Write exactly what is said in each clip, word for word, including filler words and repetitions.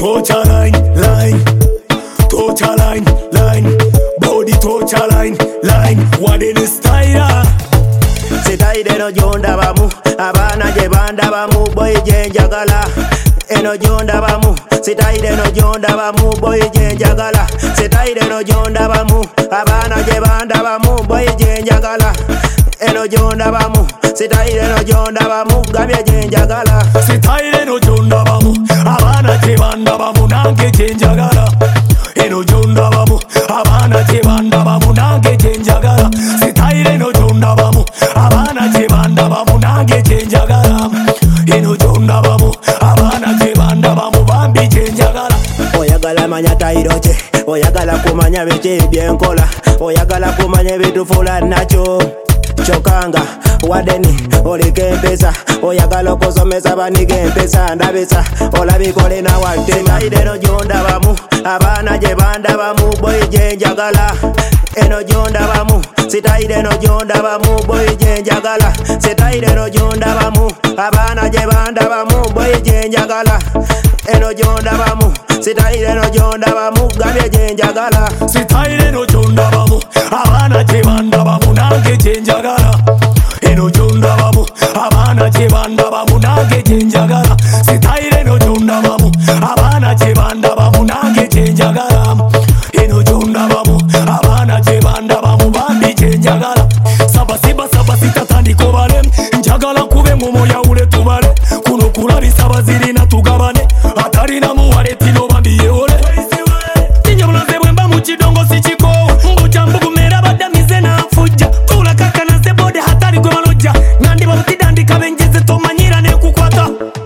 torture line, line, torture line, line, body torture line, line. What in the style? Sitaire no jonda bamu, abana je banda bamu, boy je njagala. Eno jonda bamu, sitaire no jonda bamu, boy je njagala. Sitaire no jonda bamu, abana je banda bamu, boy je njagala. Eno jonda bamu, sitaire no jonda bamu, gabye je njagala. Sitaire no jonda bamu, abana je banda bamu, nange je njagala. Eno jonda bamu, abana je banda bamu, nange je njagala. Sitaire no jonda bamu, abana je banda bamu, nange je njagala. Eno jonda bamu, abana je banda bamu, bambi je njagala. Oyagala manya tairoche, oyagala kumanya bichi byenkola, oyagala kumanya bitufula nacho. Chokanga, wadeni, olike mpesa, oyagala kusomesa banike mpesa, ndabesa, olabikole na watema. Sitaire no jonda bamu, abana je banda bamu, boy je njagala. Eno jonda bamu, sitaire no jonda bamu, boy je njagala. Sitaire no jonda bamu, abana je banda bamu, boy je njagala. Eno jonda bamu, sitaire no jonda bamu, gabye je njagala. Sitaire no jonda bamu, abana je banda bamu, nange je njagala. Eno jonda bamu, abana je banda bamu, nange je njagala. Sitaire no jonda bamu, abana je banda bamu, nange je njagala. Eno jonda bamu, abana je banda bamu, bambi je njagala. Saba siba saba sita tandiko bale, njagala kube mumo ya ule tubale. Kuno kulari saba zirina tugabane, atari na muwale tino bambi yeole. Tinyo mlanze wemba muchidongo sichiko, mbuja mbugu mera bada mize na fuja. Kula kaka na sebode hatari kwe maloja, nandi babuti dandi kabenjeze to manyira ne kukwata.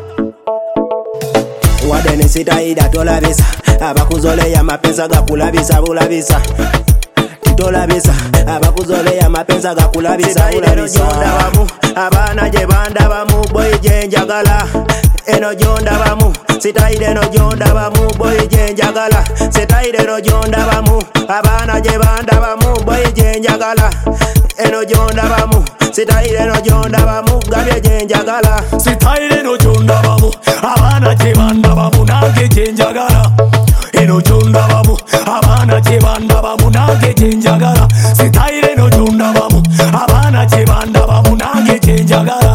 Wadeni sitaida tolabisa, abakuzole ya mapenza gakulabisa bulabisa. Tolabisa, abakuzole ya mapenza gakulabisa bulabisa. Jonda bamu, abana je banda bamu, boy je njagala. Eno jonda bamu, sitaire no jonda bamu, boy je njagala. Sitaire no jonda bamu, abana je banda bamu, boy je njagala. Eno jonda bamu, sitaire no jonda bamu, gabye je njagala. Sitaire no jonda bamu, abana je banda bamu, nange je njagala. Eno jonda bamu, abana je banda bamu, nange je njagala. Sitaire no jonda bamu, abana je banda bamu, nange je njagala.